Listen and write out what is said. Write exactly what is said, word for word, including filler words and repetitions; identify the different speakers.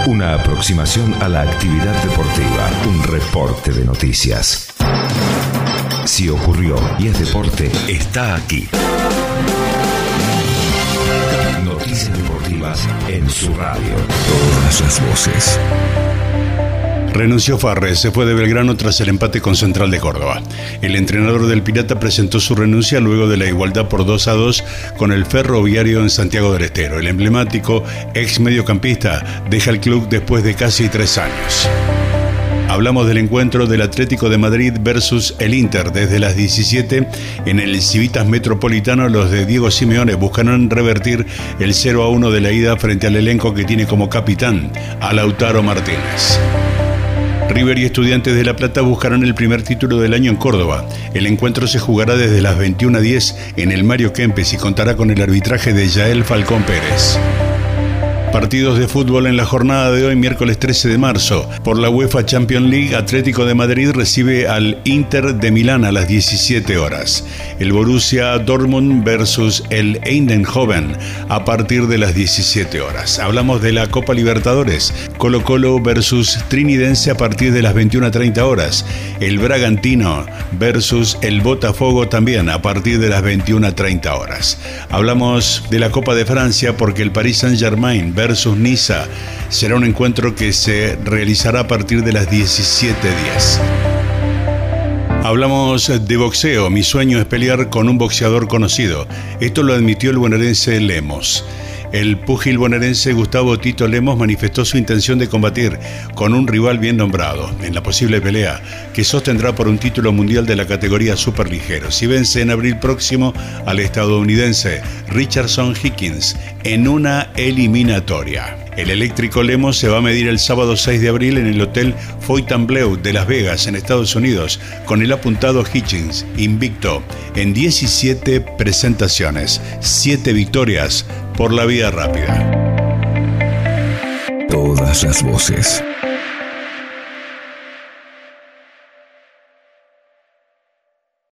Speaker 1: Una aproximación a la actividad deportiva. Un reporte de noticias. Si ocurrió y es deporte, está aquí. Noticias deportivas en su radio. Todas las voces.
Speaker 2: Renunció Farré, se fue de Belgrano tras el empate con Central de Córdoba. El entrenador del Pirata presentó su renuncia luego de la igualdad por dos a dos con el Ferroviario en Santiago del Estero. El emblemático ex mediocampista deja el club después de casi tres años. Hablamos del encuentro del Atlético de Madrid versus el Inter. Desde las diecisiete en el Civitas Metropolitano, los de Diego Simeone buscarán revertir el cero a uno de la ida frente al elenco que tiene como capitán a Lautaro Martínez. River y Estudiantes de La Plata buscarán el primer título del año en Córdoba. El encuentro se jugará desde las veintiuna diez en el Mario Kempes y contará con el arbitraje de Yael Falcón Pérez. Partidos de fútbol en la jornada de hoy, miércoles trece de marzo. Por la UEFA Champions League, Atlético de Madrid recibe al Inter de Milán a las diecisiete horas. El Borussia Dortmund versus el Eindhoven a partir de las diecisiete horas. Hablamos de la Copa Libertadores. Colo-Colo versus Trinidense a partir de las veintiuna treinta horas. El Bragantino versus el Botafogo también a partir de las veintiuna treinta horas. Hablamos de la Copa de Francia porque el Paris Saint-Germain versus Niza será un encuentro que se realizará a partir de las diecisiete diez. Hablamos de boxeo. Mi sueño es pelear con un boxeador conocido. Esto lo admitió el bonaerense Lemos. El púgil bonaerense Gustavo Tito Lemos manifestó su intención de combatir con un rival bien nombrado en la posible pelea que sostendrá por un título mundial de la categoría superligero. Si vence en abril próximo al estadounidense Richardson Higgins en una eliminatoria. El eléctrico Lemos se va a medir el sábado seis de abril en el Hotel Fontainebleau de Las Vegas, en Estados Unidos, con el apuntado Higgins, invicto en diecisiete presentaciones, siete victorias por la vía rápida.
Speaker 1: Todas las voces.